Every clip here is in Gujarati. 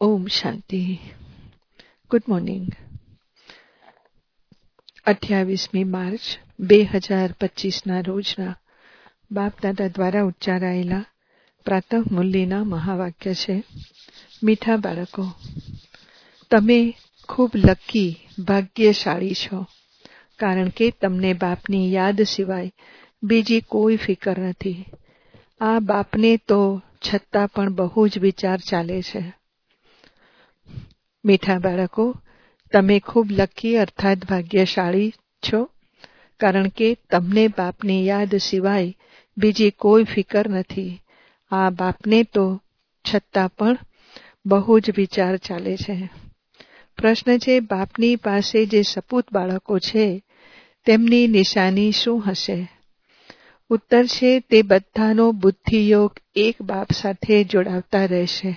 ઓમ શાંતિ. Good morning. 28મી માર્ચ 2025ના રોજના બાપદાદા દ્વારા ઉચ્ચારાયેલા પ્રાતઃ મુરલીના મહાવાક્ય છે. મીઠા બાળકો, તમે ખૂબ લકી ભાગ્યશાળી છો, કારણ કે તમને બાપની યાદ સિવાય બીજી કોઈ ફિકર નથી. આ બાપને તો છતાં પણ બહુ જ વિચાર ચાલે છે. મીઠા બાળકો, તમે ખૂબ લકી અર્થાત ભાગ્યશાળી છો, કારણ કે તમને બાપની યાદ સિવાય બીજી કોઈ ફિકર નથી. આ બાપને તો છતાં પણ બહુ જ વિચાર ચાલે છે. પ્રશ્ન છે, બાપની પાસે જે સપૂત બાળકો છે તેમની નિશાની શું હશે? ઉત્તર છે, તે બધાનો બુદ્ધિયોગ એક બાપ સાથે જોડાવતા રહેશે.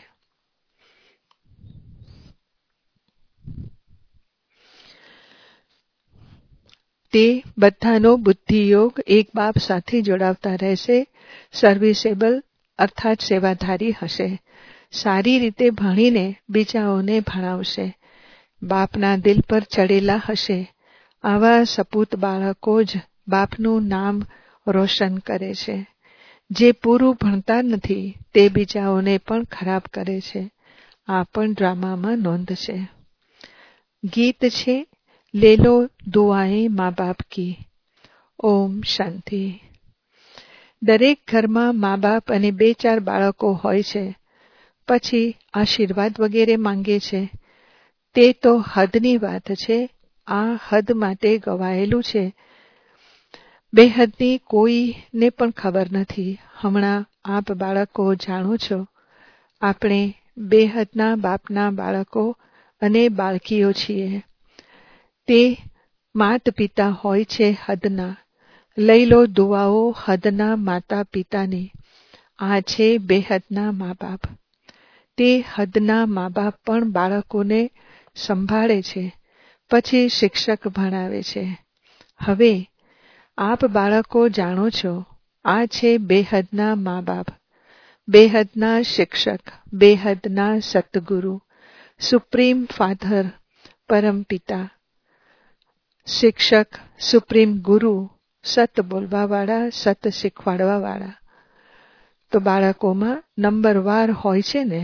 તે બધાનો બુદ્ધિયોગ એક બાપ સાથે જોડાવતા રહેશે. સર્વિસેબલ અર્થાત સેવાધારી હશે. સારી રીતે ભણીને બીજાઓને ભણાવશે. બાપના દિલ પર ચડેલા હશે. આવા સપૂત બાળકો જ બાપનું નામ રોશન કરે છે. જે પૂરું ભણતા નથી તે બીજાઓને પણ ખરાબ કરે છે. આ પણ ડ્રામામાં નોંધ છે. ગીત છે, લે લો દુઆએं મા બાપ કી. ઓમ શાંતિ. દરેક ઘરમાં મા બાપ અને 2-4 બાળકો હોય છે. પછી આશીર્વાદ વગેરે માંગે છે. તે તો હદની વાત છે. આ હદ માટે ગવાયેલું છે. બેહદની કોઈને પણ ખબર નથી. હમણાં આપ બાળકો જાણો છો, આપણે બેહદના બાપના બાળકો અને બાળકીઓ છીએ. તે માત પિતા હોય છે હદના. લઈ લો દુઆઓ હદના માતા પિતાની. આ છે બેહદના મા બાપ. તે હદના મા બાપ પણ બાળકોને સંભાળે છે. પછી શિક્ષક ભણાવે છે. હવે આપ બાળકો જાણો છો, આ છે બેહદના મા બાપ, બેહદના શિક્ષક, બેહદના સતગુરુ, સુપ્રીમ ફાધર, પરમ પિતા, શિક્ષક, સુપ્રીમ ગુરુ, સત બોલવાવાળા, સત શીખવાડવાવાળા. તો બાળકોમાં નંબરવાર હોય છે ને.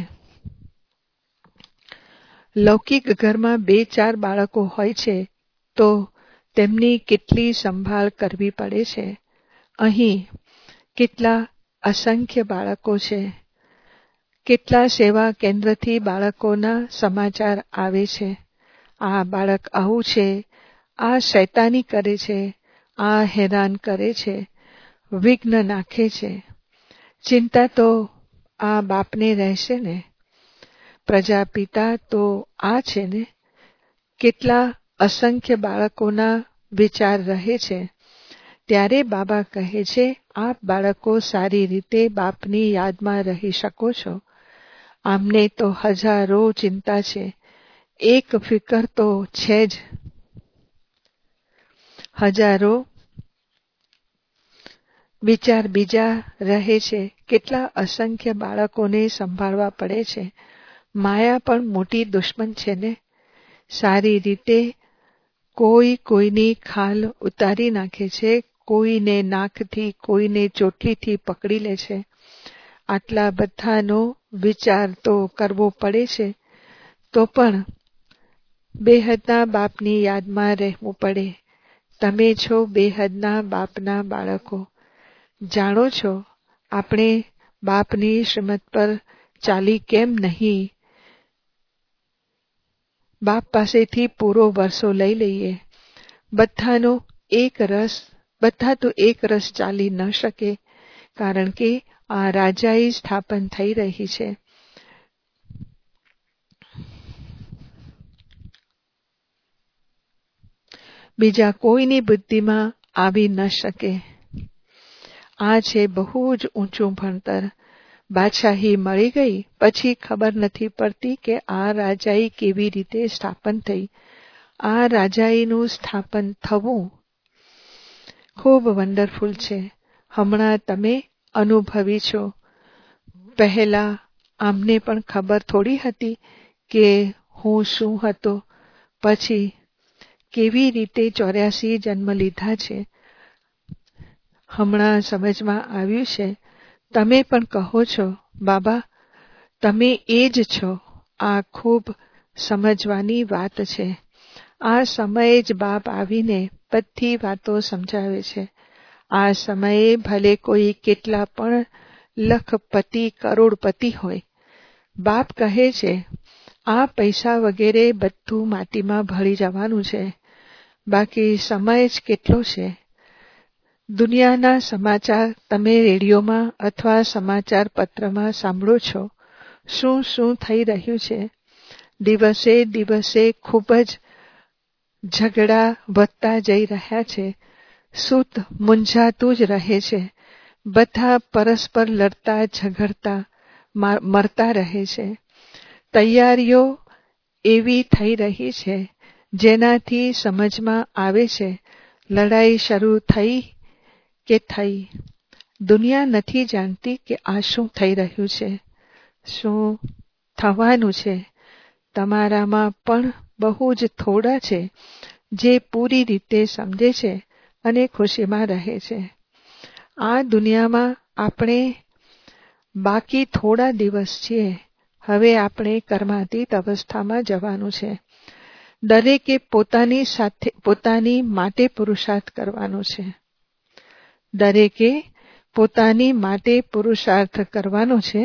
લૌકિક ઘરમાં 2-4 બાળકો હોય છે તો તેમની કેટલી સંભાળ કરવી પડે છે. અહીં કેટલા અસંખ્ય બાળકો છે. કેટલા સેવા કેન્દ્રથી બાળકોના સમાચાર આવે છે. આ બાળક આવું છે, આ શૈતાની કરે છે, આ હેરાન કરે છે, વિઘ્ન નાખે છે. ચિંતા તો આ બાપને રહેશે ને. પ્રજાપિતા તો આ છે ને. કેટલા અસંખ્ય બાળકોના વિચાર રહે છે. ત્યારે બાબા કહે છે, આપ બાળકો સારી રીતે બાપની યાદમાં રહી શકો છો. આમને તો હજારો ચિંતા છે. એક ફિકર તો છે જ. હજારો વિચાર બીજા રહે છે. કેટલા અસંખ્ય બાળકોને સંભાળવા પડે છે. માયા પણ મોટી દુશ્મન છે ને. સારી રીતે કોઈ કોઈની ખાલ ઉતારી નાખે છે. કોઈને નાકથી, કોઈને ચોટલીથી પકડી લે છે. આટલા બધાનો વિચાર તો કરવો પડે છે. તો પણ બેહદના બાપની યાદમાં રહેવું પડે. તમે છો બેહદના બાપના બાળકો. જાણો છો, આપણે બાપની શ્રીમત પર ચાલી કેમ નહીં? બાપ પાસેથી પૂરો વર્ષો લઈ લઈએ. બધા તો એક રસ ચાલી ન શકે, કારણ કે આ રાજાઈ સ્થાપન થઈ રહી છે. બીજા કોઈની બુદ્ધિમાં આવી ન શકે. આ છે બહુ જ ઊંચું ભણતર. બાદશાહી મળી ગઈ પછી ખબર નથી પડતી કે આ રાજાઈ કેવી રીતે સ્થાપન થઈ. આ રાજાઈનું સ્થાપન થવું ખૂબ વન્ડરફુલ છે. હમણાં તમે અનુભવી છો. પહેલા આમને પણ ખબર થોડી હતી કે હું શું હતો, પછી કેવી રીતે 84 જન્મ લીધા છે. હમણાં સમજમાં આવ્યું છે. તમે પણ કહો છો, બાબા તમે એ જ છો. આ ખૂબ સમજવાની વાત છે. આ સમયે જ બાપ આવીને બધી વાતો સમજાવે છે. આ સમયે ભલે કોઈ કેટલા પણ લખપતિ કરોડપતિ હોય, બાપ કહે છે આ પૈસા વગેરે બધું માટીમાં ભળી જવાનું છે. બાકી સમય જ કેટલો છે. દુનિયાના સમાચાર તમે રેડિયોમાં અથવા સમાચાર પત્રમાં સાંભળો છો. શું શું થઈ રહ્યું છે. દિવસે દિવસે ખૂબ જ ઝઘડા વધતા જઈ રહ્યા છે. સૂત મૂંઝાતું જ રહે છે. બધા પરસ્પર લડતા ઝઘડતા મરતા રહે છે. તૈયારીઓ એવી થઈ રહી છે જેનાથી સમજમાં આવે છે લડાઈ શરૂ થઈ કે થઈ. દુનિયા નથી જાણતી કે આ શું થઈ રહ્યું છે, શું થવાનું છે. તમારામાં પણ બહુ જ થોડા છે જે પૂરી રીતે સમજે છે અને ખુશીમાં રહે છે. આ દુનિયામાં આપણે બાકી થોડા દિવસ છીએ. હવે આપણે કર્માતીત અવસ્થામાં જવાનું છે. દરેકે પોતાની માટે પુરુષાર્થ કરવાનો છે. દરેકે પોતાની માટે પુરુષાર્થ કરવાનો છે.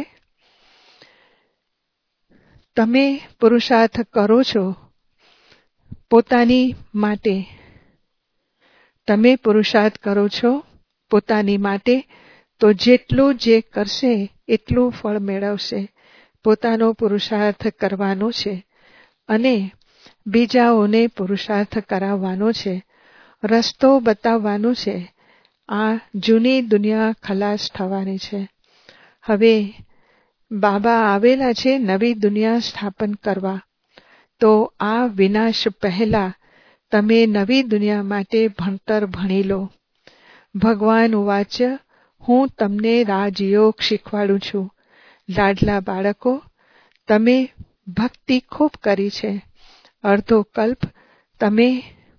તમે પુરુષાર્થ કરો છો પોતાની માટે. તમે પુરુષાર્થ કરો છો પોતાની માટે, તો જેટલું જે કરશે એટલું ફળ મેળવશે. પોતાનો પુરુષાર્થ કરવાનો છે અને બીજાઓને પુરુષાર્થ કરાવવાનો છે. રસ્તો બતાવવાનો છે. આ જૂની દુનિયા ખલાસ થવાની છે. હવે બાબા આવેલા છે નવી દુનિયા સ્થાપન કરવા. તો આ વિનાશ પહેલા તમે નવી દુનિયા માટે ભણતર ભણી લો. ભગવાન ઉવાચ, હું તમને રાજયોગ શીખવાડું છું. લાડલા બાળકો, તમે ભક્તિ ખૂબ કરી છે. અડધો કલ્પ તમે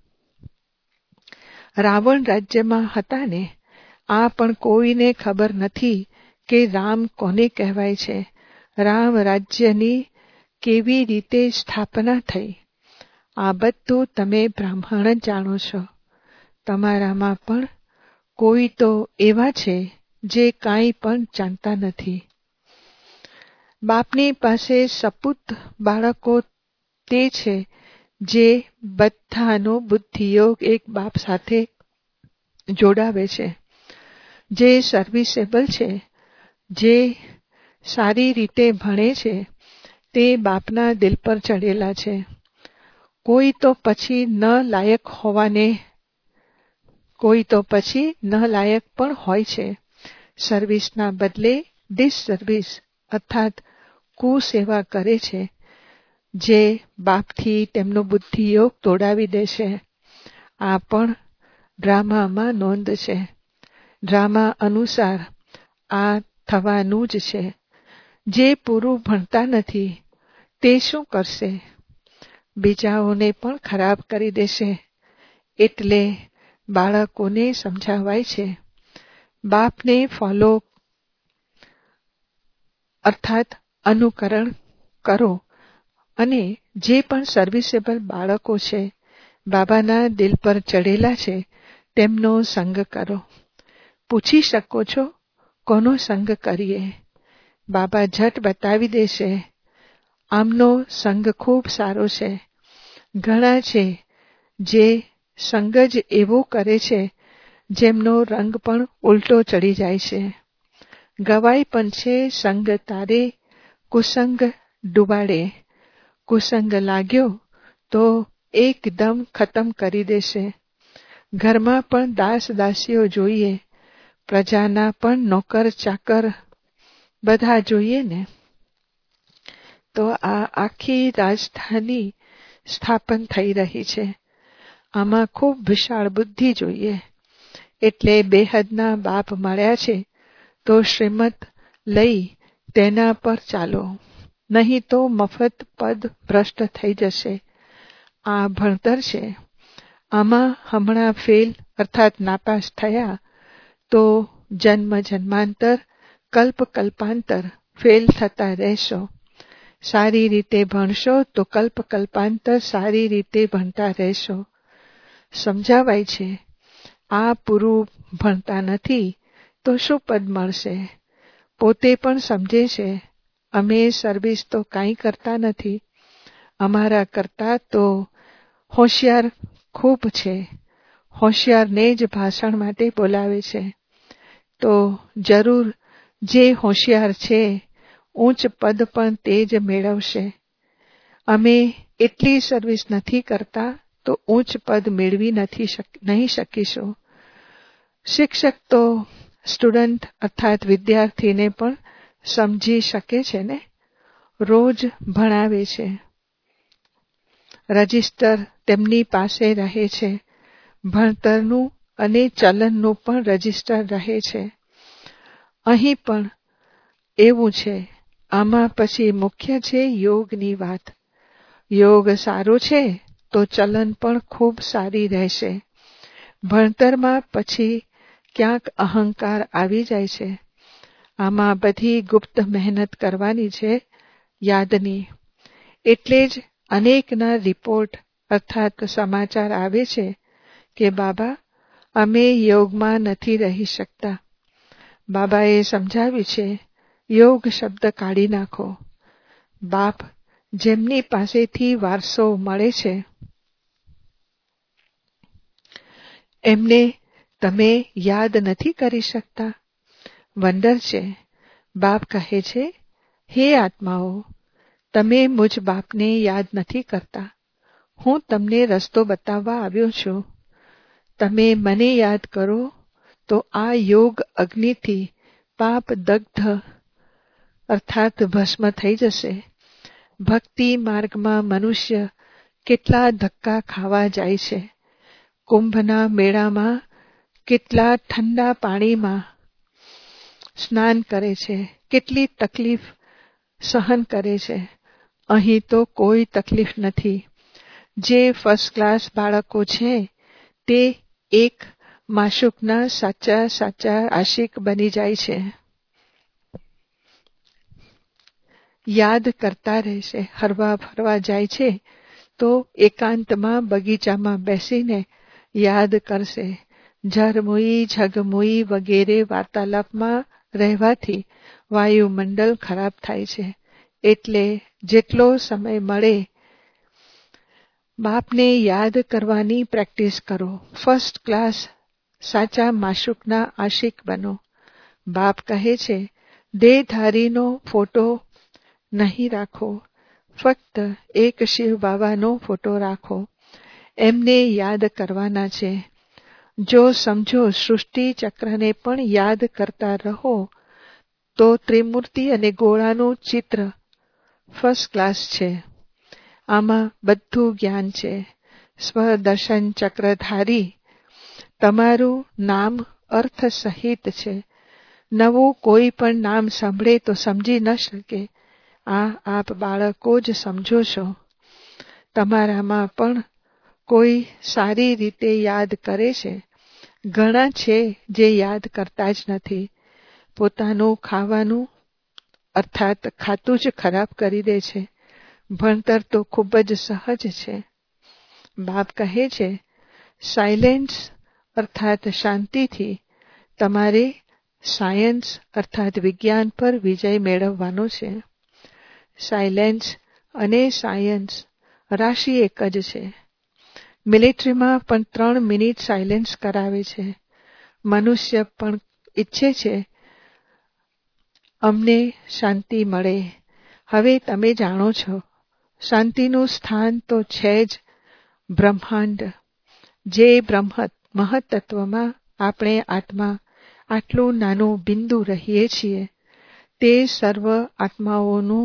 રાવણ રાજ્યમાં હતા ને. આ પણ કોઈને ખબર નથી કે રામ કોને કહેવાય છે. રામ રાજ્યની કેવી રીતે સ્થાપના થઈ. આ બધું તમે બ્રાહ્મણ જ જાણો છો. તમારામાં પણ કોઈ તો એવા છે જે કાંઈ પણ જાણતા નથી. બાપની પાસે સપૂત બાળકો તે છે જે બધાનો બુદ્ધિયોગ એક બાપ સાથે જોડાવે છે. જે સર્વિસેબલ છે, જે સારી રીતે ભણે છે, તે બાપના દિલ પર ચડેલા છે. કોઈ તો પછી ન લાયક પણ હોય છે. સર્વિસના બદલે ડિસસર્વિસ અર્થાત કુસેવા કરે છે, જે બાપથી તેમનો બુદ્ધિયોગ તોડાવી દે છે. આ પણ ડ્રામામાં નોંધ છે. ડ્રામા અનુસાર આ થવાનું જ છે. જે પૂરું ભણતા નથી તે શું કરશે? બીજાઓને પણ ખરાબ કરી દેશે. એટલે બાળકોને સમજાવાય છે બાપને ફોલો અર્થાત અનુકરણ કરો અને જે પણ સર્વિસેબલ બાળકો છે, બાબાના દિલ પર ચડેલા છે, તેમનો સંગ કરો. પૂછી શકો છો કોનો સંગ કરીએ? બાબા ઝટ બતાવી દેશે. આમનો સંગ ખૂબ સારો છે. ઘણા છે જે સંગ જ એવો કરે છે જેમનો રંગ પણ ઉલટો ચડી જાય છે. ગવાય પણ છે સંગ તારે કુસંગ ડૂબાડે. કુસંગ લાગ્યો તો એકદમ ખતમ કરી દેશે. ઘરમાં પણ દાસ દાસીઓ જોઈએ, પ્રજાના પણ નોકર ચાકર બધા જોઈએ ને. તો આ આખી રાજધાની સ્થાપન થઈ રહી છે. આમાં ખૂબ વિશાળ બુદ્ધિ જોઈએ. એટલે બેહદના બાપ મળ્યા છે તો શ્રીમત લઈ તેના પર ચાલો. નહીં તો મફત પદ ભ્રષ્ટ થઈ જશે. આ ભણતર છે. આમાં હમણાં ફેલ અર્થાત નાપાસ થયા તો જન્મ જન્માંતર કલ્પ કલ્પાંતર ફેલ થતા રહેશો. સારી રીતે ભણશો તો કલ્પ કલ્પાંતર સારી રીતે ભણતા રહેશો. સમજાવાય છે. આ પૂરું ભણતા નથી તો શું પદ મળશે? પોતે પણ સમજે છે અમે સર્વિસ તો કાંઈ કરતા નથી. અમારા કરતા તો હોશિયાર ખૂબ છે. હોશિયારને જ ભાષણ માટે બોલાવે છે. તો જરૂર જે હોશિયાર છે ઉચ્ચ પદ પણ તે જ મેળવશે. અમે એટલી સર્વિસ નથી કરતા તો ઉચ્ચ પદ મેળવી નહીં શકીશું. શિક્ષક તો સ્ટુડન્ટ અર્થાત વિદ્યાર્થીને પણ સમજી શકે છે ને. રોજ ભણાવે છે. રજિસ્ટર તેમની પાસે રહે છે. ભણતરનું અને ચલનનું પણ રજિસ્ટર રહે છે. અહીં પણ એવું છે. આમાં પછી મુખ્ય છે યોગની વાત. યોગ સારો છે તો ચલન પણ ખૂબ સારી રહેશે. ભણતરમાં પછી ક્યાંક અહંકાર આવી જાય છે. આમાં બધી ગુપ્ત મહેનત કરવાની છે યાદની. એટલે જ અનેકના રિપોર્ટ અર્થાત સમાચાર આવે છે કે બાબા અમે યોગમાં નથી રહી શકતા. બાબાએ સમજાવ્યું છે યોગ શબ્દ કાઢી નાખો. બાપ જેમની પાસેથી વારસો મળે છે એમને તમે યાદ નથી કરી શકતા. વંડર છે. બાપ કહે છે હે આત્માઓ તમે મુજ બાપને યાદ નથી કરતા. હું તમને રસ્તો બતાવવા આવ્યો છું. તમે મને યાદ કરો તો આ યોગ અગ્નિથી પાપ દગ્ધ અર્થાત ભસ્મ થઈ જશે. ભક્તિ માર્ગમાં મનુષ્ય કેટલા ધક્કા ખાવા જાય છે. કુંભના મેળામાં કેટલા ઠંડા પાણીમાં સ્નાન કરે છે. કેટલી તકલીફ સહન કરે છે. અહીં તો કોઈ તકલીફ નથી. જે ફર્સ્ટ ક્લાસ બાળકો છે તે એક માશુકના સાચા સાચા આશિક બની જાય છે. યાદ કરતા રહેશે. હરવા ફરવા જાય છે તો એકાંતમાં બગીચામાં બેસીને યાદ કરશે. ઝરમુઈ ઝગમુઈ વગેરે વાર્તાલાપમાં રહેવાથી વાયુમંડળ ખરાબ થાય છે. એટલે જેટલો સમય મળે બાપને યાદ કરવાની પ્રેક્ટિસ કરો. ફર્સ્ટ ક્લાસ સાચા માશુકના આશિક બનો. બાપ કહે છે દેહધારીનો ફોટો નહીં રાખો. ફક્ત એક શિવ બાબાનો ફોટો રાખો. એમને યાદ કરવાના છે. જો સમજો સૃષ્ટિ ચક્રને પણ યાદ કરતા રહો તો ત્રિમૂર્તિ અને ગોળાનું ચિત્ર ફર્સ્ટ ક્લાસ છે. આમાં બધું જ્ઞાન છે. સ્વદર્શન ચક્રધારી તમારું નામ અર્થ સહિત છે. નવું કોઈ પણ નામ સાંભળે તો સમજી ન શકે. આ આપ બાળકો જ સમજો છો. તમારામાં પણ કોઈ સારી રીતે યાદ કરે છે. ઘણા છે જે યાદ કરતા જ નથી. પોતાનું ખાવાનું અર્થાત ખાતું જ ખરાબ કરી દે છે. ભણતર તો ખૂબ જ સહજ છે. બાપ કહે છે સાયલેન્સ અર્થાત શાંતિથી તમારે સાયન્સ અર્થાત વિજ્ઞાન પર વિજય મેળવવાનો છે. સાયલેન્સ અને સાયન્સ રાશિ એક જ છે. મિલિટરીમાં પણ 3 મિનિટ સાયલેન્સ કરાવે છે. મનુષ્ય પણ ઈચ્છે છે અમને શાંતિ મળે. હવે તમે જાણો છો શાંતિનું સ્થાન તો છે જ બ્રહ્માંડ. જે મહત્તત્વમાં આપણે આત્મા આટલું નાનું બિંદુ રહીએ છીએ તે સર્વ આત્માઓનું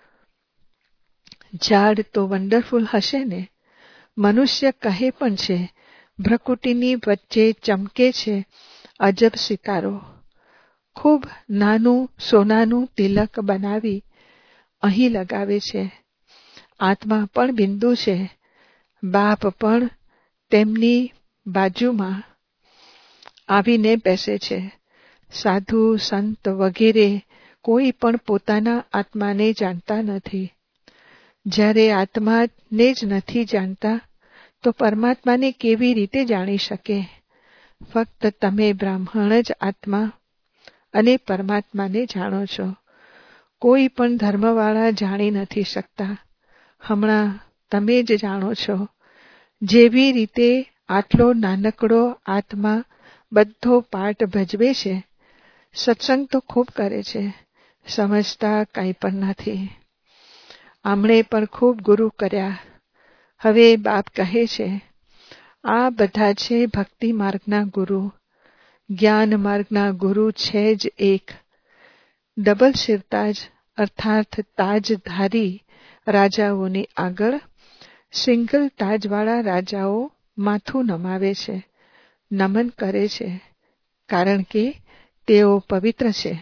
ઝાડ તો વન્ડરફુલ હશે ને. મનુષ્ય કહે પણ છે ભ્રકુટીની વચ્ચે ચમકે છે અજબ સિતારો. ખૂબ નાનું સોનાનું તિલક બનાવી અહીં લગાવે છે. આત્મા પણ બિંદુ છે. બાપ પણ તેમની બાજુમાં આવીને બેસે છે. સાધુ સંત વગેરે કોઈ પણ પોતાના આત્માને જાણતા નથી. જ્યારે આત્માને જ નથી જાણતા તો પરમાત્માને કેવી રીતે જાણી શકે? ફક્ત તમે બ્રાહ્મણ જ આત્મા અને પરમાત્માને જાણો છો. કોઈ પણ ધર્મવાળા જાણી નથી શકતા. હમણાં તમે જ જાણો છો. જેવી રીતે આટલો નાનકડો આત્મા બધો પાઠ ભજવે છે, સત્સંગ તો ખૂબ કરે છે, સમજતા કંઈ પણ નથી. આમણે પણ ખૂબ ગુરુ કર્યા. હવે બાપ કહે છે, આ બધા છે ભક્તિ માર્ગના ગુરુ. જ્ઞાન માર્ગના ગુરુ છે જ એક. ડબલ સિરતાજ અર્થાત તાજધારી રાજાઓની આગળ સિંગલ તાજવાળા રાજાઓ માથું નમાવે છે, નમન કરે છે, કારણ કે તેઓ પવિત્ર છે.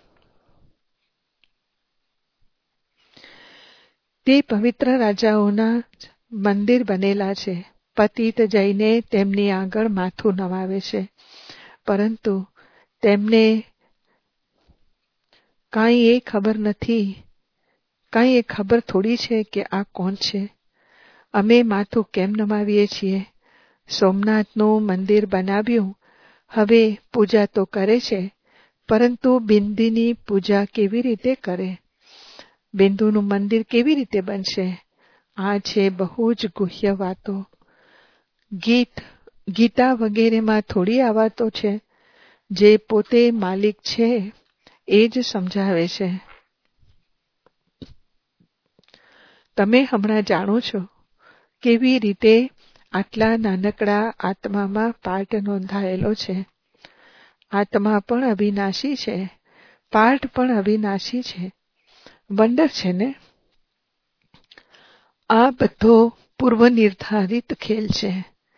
તે પવિત્ર રાજાઓના મંદિર બનેલા છે. પતિત જઈને તેમની આગળ માથું નમાવે છે, પરંતુ તેમને કાંઈ એ ખબર નથી, કાંઈ એ ખબર થોડી છે કે આ કોણ છે. અમે માથું કેમ નમાવીએ છીએ? સોમનાથનું મંદિર બનાવ્યું, હવે પૂજા તો કરે છે, પરંતુ બિંદુની પૂજા કેવી રીતે કરે? બિંદુનું મંદિર કેવી રીતે બનશે? આ છે બહુ જ ગુહ્ય વાતો. ગીતા વગેરેમાં થોડી આ વાતો છે. જે પોતે માલિક છે એ જ સમજાવે છે. તમે હમણાં જાણો છો કેવી રીતે આટલા નાનકડા આત્મામાં પાઠ નોંધાયેલો છે. આત્મા પણ અવિનાશી છે, પાઠ પણ અવિનાશી છે. વંડર છે ને? આ બધો પૂર્વ નિર્ધારિત ખેલ છે.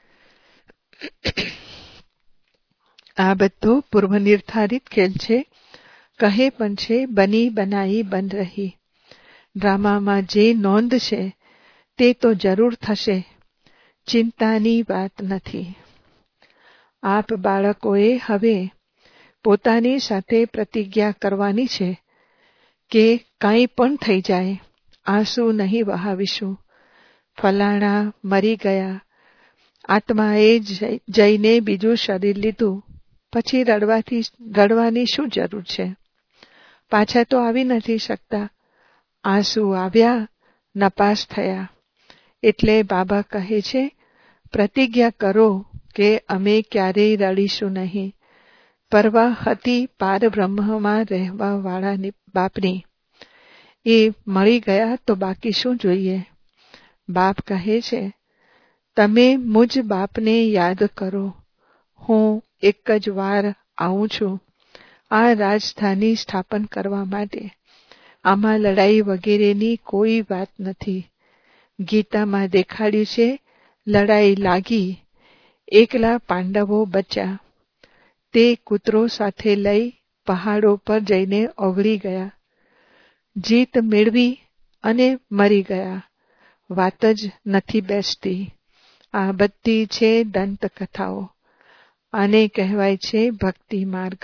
આ બધો પૂર્વ નિર્ધારિત ખેલ છે. કહે પણ છે બની બનાઈ બન રહી. ડ્રામામાં જે નોંધ છે તે તો જરૂર થશે, ચિંતાની વાત નથી. આપ બાળકોએ હવે પોતાની સાથે પ્રતિજ્ઞા કરવાની છે કે કાંઈ પણ થઈ જાય, આંસુ નહીં વહાવીશું. ફલાણા મરી ગયા, આત્માએ જઈને બીજું શરીર લીધું, પછી રડવાની શું જરૂર છે? પાછા તો આવી નથી શકતા. આંસુ આવ્યા, નપાસ થયા. એટલે બાબા કહે છે, પ્રતિજ્ઞા કરો કે અમે ક્યારેય રડીશું નહીં. પરવા હતી પાર બ્રહ્મમાં રહેવા વાળા બાપની. એ મળી ગયા તો બાકી શું જોઈએ? બાપ કહે છે, તમે મુજ બાપને યાદ કરો. હું એક જ વાર આવું છું આ રાજધાની સ્થાપન કરવા માટે. આમાં લડાઈ વગેરેની કોઈ વાત નથી. ગીતામાં દેખાડ્યું છે, લડાઈ લાગી, એકલા પાંડવો બચ્યા. તે કૂતરો સાથે લઈ પહાડો પર જઈને ઓગળી ગયા. જીત મેળવી અને મરી ગયા. વાત જ નથી બેસતી. આ બધી છે દંતકથાઓ. આને કહેવાય છે ભક્તિ માર્ગ.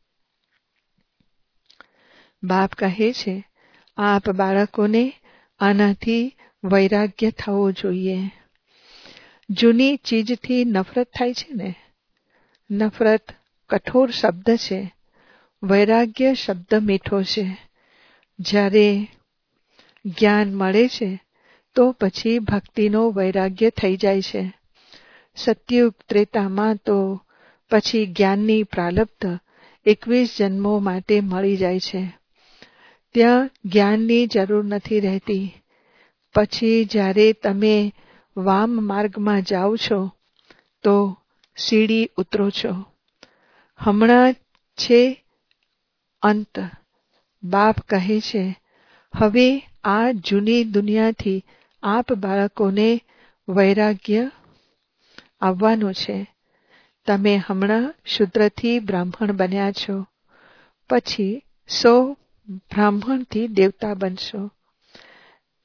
બાપ કહે છે, આપ બાળકોને આનાથી વૈરાગ્ય થવો જોઈએ. જૂની ચીજથી નફરત થાય છે ને? નફરત કઠોર શબ્દ છે, વૈરાગ્ય શબ્દ મીઠો છે. જ્યારે જ્ઞાન મળે છે તો પછી ભક્તિનો વૈરાગ્ય થઈ જાય છે. સતયુગ ત્રેતામાં તો પછી જ્ઞાનની પ્રાલબ્ધ 21 જન્મો માટે મળી જાય છે. ત્યાં જ્ઞાનની જરૂર નથી રહેતી. પછી જ્યારે તમે વામ માર્ગમાં જાઓ છો તો સીડી ઉતરો છો. હમણાં છે અંત. બાપ કહે છે, હવે આ જૂની દુનિયાથી આપ બાળકોને વૈરાગ્ય આવવાનું છે. તમે હમણાં શૂદ્રથી બ્રાહ્મણ બન્યા છો, પછી 100 બ્રાહ્મણથી દેવતા બનશો.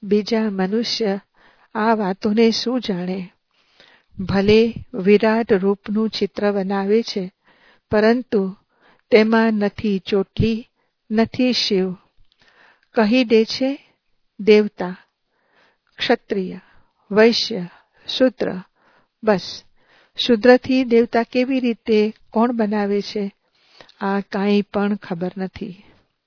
બીજા મનુષ્ય આ વાતોને શું જાણે? ભલે વિરાટ રૂપનું ચિત્ર બનાવે છે, પરંતુ તેમાં નથી ચોટલી, નથી શિવ. કહી દે છે દેવતા, ક્ષત્રિય, વૈશ્ય, શૂદ્ર. બસ, શૂદ્રથી દેવતા કેવી રીતે, કોણ બનાવે છે? આ કાંઈ પણ ખબર નથી.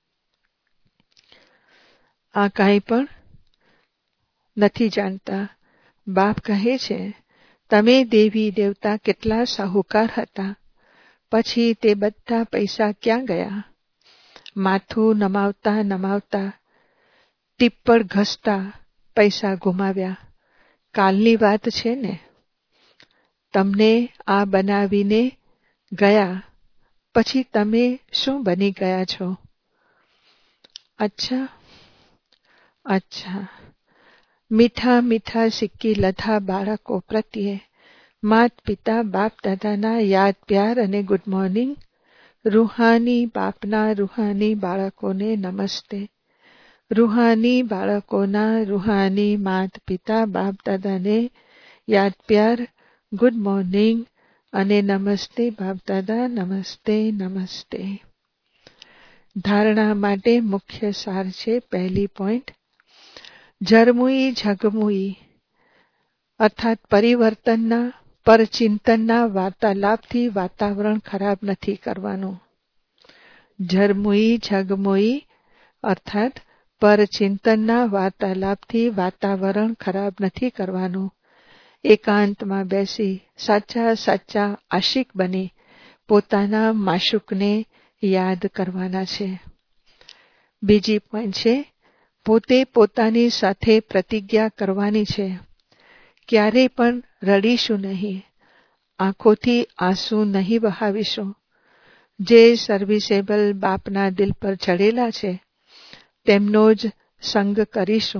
આ કાંઈ પણ નથી જાણતા. બાપ કહે છે, તમે દેવી દેવતા કેટલા સાહુકાર હતા, પછી તે બધા પૈસા ક્યાં ગયા? માથું નમાવતા નમાવતા, ટીપ્પણ ઘસતા પૈસા ગુમાવ્યા. કાલની વાત છે ને. તમને આ બનાવીને ગયા, પછી તમે શું બની ગયા છો? અચ્છા, અચ્છા. મીઠા મીઠા સિક્કી લધા બાળકો પ્રત્યે માત પિતા બાપ દાદાના યાદ પ્યાર અને ગુડ મોર્નિંગ. રૂહાની બાપના રૂહાની બાળકોને નમસ્તે. રૂહાની બાળકોના રૂહાની માત પિતા બાપ દાદાને યાદ પ્યાર, ગુડ મોર્નિંગ અને નમસ્તે બાપ દાદા, નમસ્તે નમસ્તે. ધારણા માટે મુખ્ય સાર છે. પહેલી પોઈન્ટ, ઝરમુઈ ઝગમુઈ અર્થાત પરિવર્તનના પરચિંતનના વાર્તાલાપથી વાતાવરણ ખરાબ નથી કરવાનું. ઝરમુઈ ઝગમુઈ અર્થાત પરચિંતનના વાર્તાલાપથી વાતાવરણ ખરાબ નથી કરવાનું. એકાંતમાં બેસી સાચા સાચા આશિક બની પોતાના માશુકને યાદ કરવાના છે. બીજી પોઈન્ટ છે, પોતે પોતાની સાથે પ્રતિજ્ઞા કરવાની છે, ક્યારેય પણ રડીશું નહીં, આંખોથી આંસુ નહીં વહાવીશું. જે સર્વિસેબલ બાપના દિલ પર ચડેલા છે તેમનો જ સંગ કરીશું.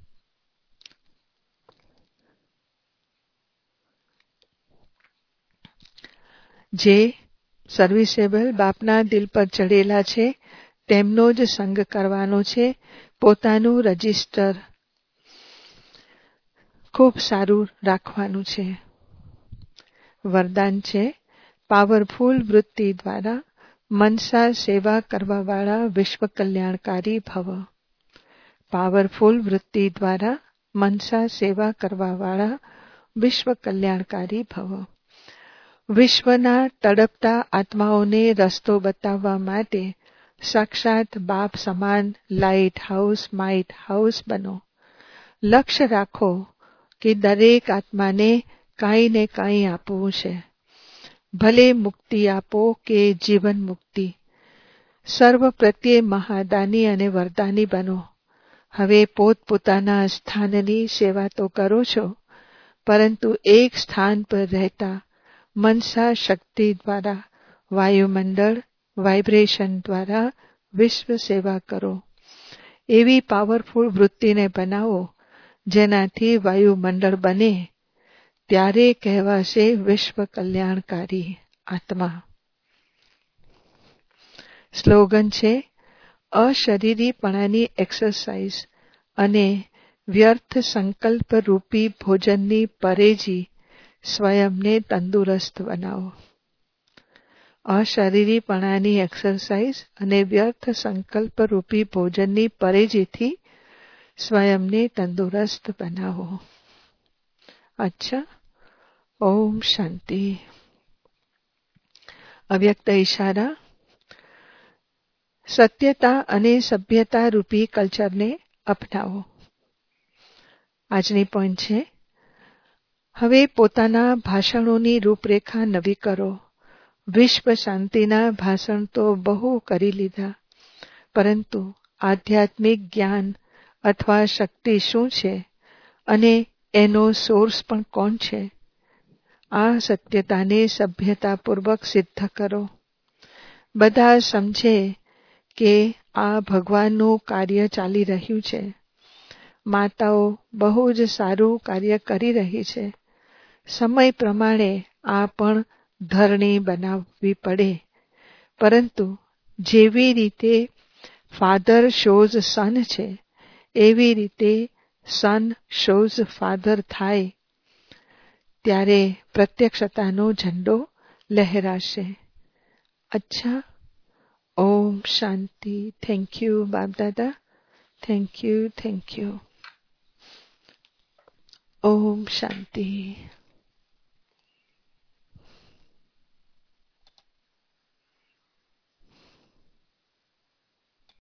જે સર્વિસેબલ બાપના દિલ પર ચડેલા છે તેમનો જ સંગ કરવાનો છે. પોતાનું રજિસ્ટર ખૂબ સારું રાખવાનું છે. વરદાન છે, પાવરફુલ વૃત્તિ દ્વારા મનસા સેવા કરવાવાળા વિશ્વ કલ્યાણકારી ભવ. પાવરફુલ વૃત્તિ દ્વારા મનસા સેવા કરવાવાળા વિશ્વ કલ્યાણકારી ભવ. વિશ્વના તડપતા આત્માઓને રસ્તો બતાવવા માટે સાક્ષાત બાપ સમાન લાઇટ હાઉસ માઇટ હાઉસ બનો. લક્ષ્ય રાખો કે દરેક આત્માને કાંઈ ને કાંઈ આપવું છે. ભલે મુક્તિ આપો કે જીવન મુક્તિ, સર્વ પ્રત્યે મહાદાની અને વરદાની બનો. હવે પોતપોતાના સ્થાનની સેવા તો કરો છો, પરંતુ એક સ્થાન પર રહેતા મનસા શક્તિ દ્વારા વાયુમંડળ વાઇબ્રેશન દ્વારા વિશ્વ સેવા કરો. એવી પાવરફુલ વૃત્તિને બનાવો જેનાથી વાયુમંડળ બને. ત્યારે કહેવાશે વિશ્વ કલ્યાણકારી આત્મા. સ્લોગન છે, અશરીરીપણાની એક્સરસાઇઝ અને વ્યર્થ સંકલ્પ રૂપી ભોજનની પરેજી સ્વયંને તંદુરસ્ત બનાવો. અશરીરીપણાની એક્સરસાઇઝ અને વ્યર્થ સંકલ્પ રૂપી ભોજનની પરેજીથી સ્વયંને તંદુરસ્ત બનાવો. અચ્છા, ઓમ શાંતિ. અવ્યક્ત ઇશારા. સત્યતા અને સભ્યતા રૂપી કલ્ચરને અપનાવો. આજની પોઈન્ટ છે, હવે પોતાના ભાષણોની રૂપરેખા નવી કરો. વિશ્વ શાંતિના ભાષણ તો બહુ કરી લીધા, પરંતુ આધ્યાત્મિક જ્ઞાન અથવા શક્તિ શું છે અને એનો સોર્સ પણ કોણ છે? આ સત્યતાને સભ્યતાપૂર્વક સિદ્ધ કરો. બધા સમજે કે આ ભગવાનનું કાર્ય ચાલી રહ્યું છે. માતાઓ બહુ જ સારું કાર્ય કરી રહી છે. સમય પ્રમાણે આ પણ ધરણી બનાવવી પડે, પરંતુ જેવી રીતે ફાધર શોઝ સન છે એવી રીતે સન શોઝ ફાધર થાય ત્યારે પ્રત્યક્ષતાનો ઝંડો લહેરાશે. અચ્છા, ઓમ શાંતિ. થેન્ક યુ બાપ દાદા. Thank you. ઓમ શાંતિ.